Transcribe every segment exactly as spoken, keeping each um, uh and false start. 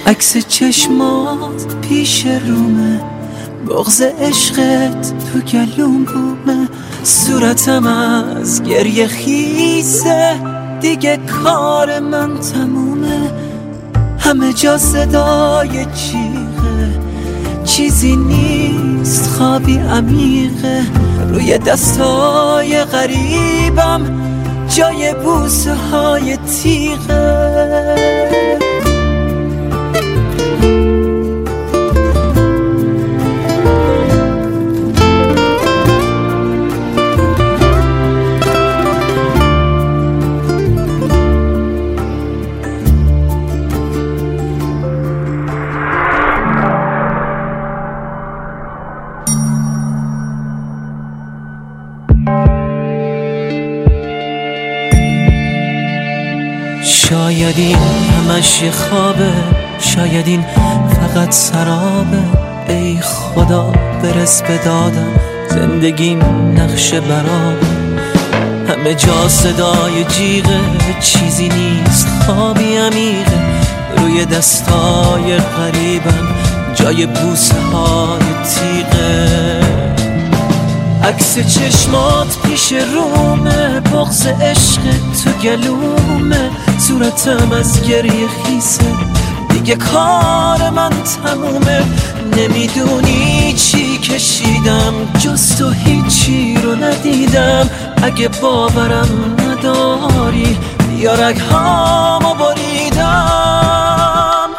عکس چشمات پیش رومه، بغض عشقت تو گلوم بومه، صورتم از گریه خیسه، دیگه کار من تمومه. همه جا صدای جیغه، چیزی نیست خوابی عمیقه، روی دستای غریبم جای بوسه های تیغه. شاید این همش یه خوابه، شاید این فقط سرابه. ای خدا برس به دادم، زندگیم نقش برابه. همه جا صدای جیغه، چیزی نیست خوابی عمیقه، روی دستای غریبم جای بوسه های تیغه. عکس چشمات پیش رومه، بغض عشق تو گلومه، صورتم از گریه خیسه، دیگه کار من تمومه. نمیدونی چی کشیدم، جز تو هیچی رو ندیدم. اگه باورم نداری بیا رگهامو بریدم.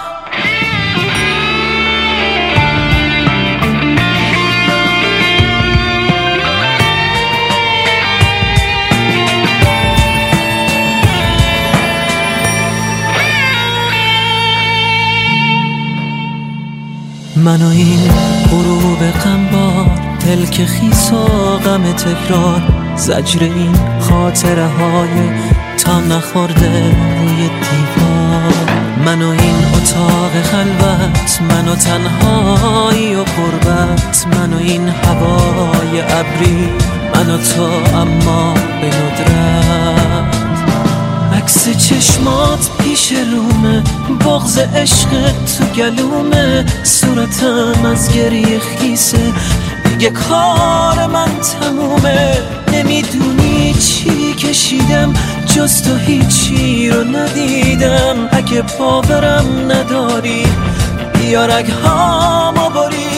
من و این غروب غمبار، دل که خیس و غم تکرار، زجر این خاطره های تا نخورده روی دیوار. من و این اتاق خلوت، من و تنهایی و غربت، من و این هوای ابری، من و تو اما به ندرت. عکس چشمات پیش رومه، بغض عشق تو گلومه، صورتم از گریه خیسه، دیگه کار من تمومه. نمیدونی چی کشیدم، جز تو هیچی رو ندیدم. اگه باورم نداری بیا رگهامو بریدم.